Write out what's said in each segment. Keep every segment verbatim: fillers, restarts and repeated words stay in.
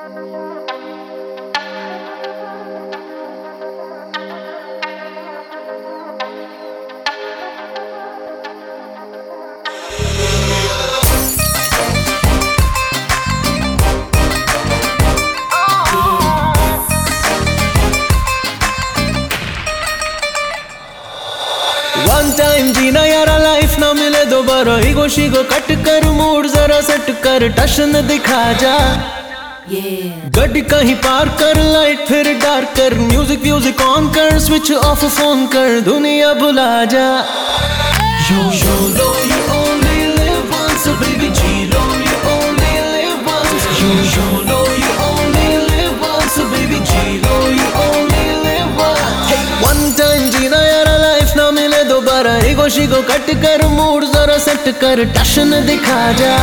One time जीना यारा life ना मिले दोबारा, ईगो शीगो कट कर मूड जरा सेट कर, टशन दिखा जा गड्डी कहीं पार कर, लाइट फिर डार्क कर, म्यूजिक म्यूजिक ऑन कर, स्विच ऑफ फोन कर, दुनिया भुला जा। You you know you only live once, so baby जी लो you only live once. You you know you only live once, so baby जी लो you only live once. Hey, one time जीना यारा life ना मिले दोबारा, ईगो शीगो cut कर मूड जरा सेट कर, टशन दिखा जा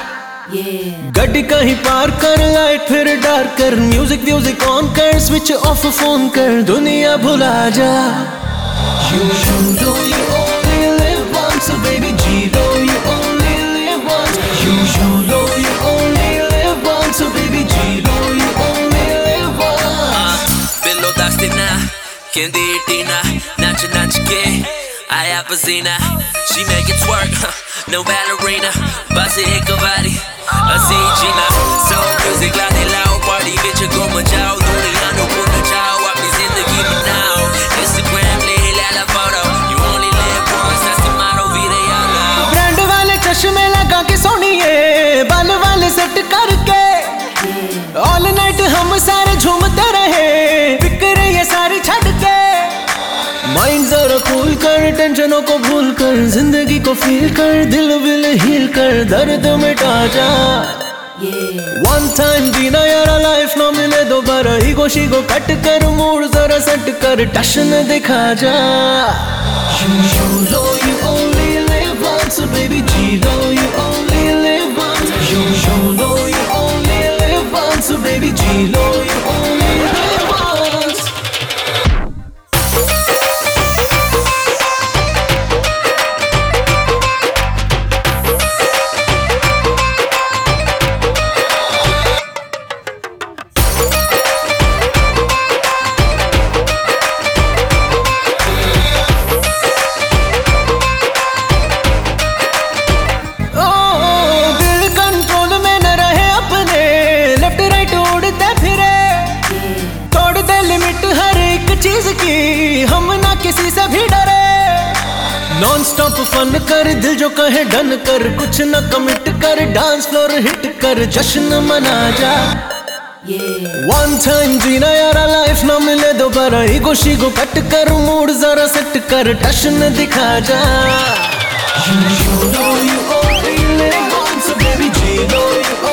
गड्डी कहीं पार कर, लाइट फिर डार्क कर, म्यूजिक म्यूजिक ऑन कर, स्विच ऑफ फोन कर, दुनिया भुला जा। You you know you only live once, so baby जी लो you only live once. You you know you only live once, so baby जी लो you only live once. Billo Dastina, Canditina, Nacha Nacha I Apazina, she make it twerk, no ballerina, Basi Ekavadi, Asi Gina, so music la de lao, party bitch go majao, dunia no kuna chao, apni zindagi banao, Instagram le la la photo, you only live once, that's the motto, vida yalla. Brand वाले चश्मे लगा के सोनिए, बाल वाले set करके, all night हम सारे झूमते रहे, फिक्र ये सारी छੱਡ के, माइंड जरा कूल कर, टेंशनों को भूल कर, जिंदगी को फील कर, दिल विल हील कर, दर्द मिटा जा। वन टाइम जीना यारा लाइफ ना मिले दोबारा, ईगो शीगो कट कर मूड जरा सेट कर, टशन दिखा जा। You you know you only live once, so baby जी लो you only live once. You you know you only live once, so baby जी लो you only live once. हम ना किसी से भी डरे, नॉन स्टॉप फन कर, दिल जो कहे डन कर, कुछ न कमिट कर, डांस फ्लोर हिट कर, जश्न मना जा। वन टाइम जीना यारा लाइफ ना मिले दोबारा, ईगो शीगो कट कर मूड जरा सेट कर, टशन दिखा जा। You you know you only live once, so baby जी लो you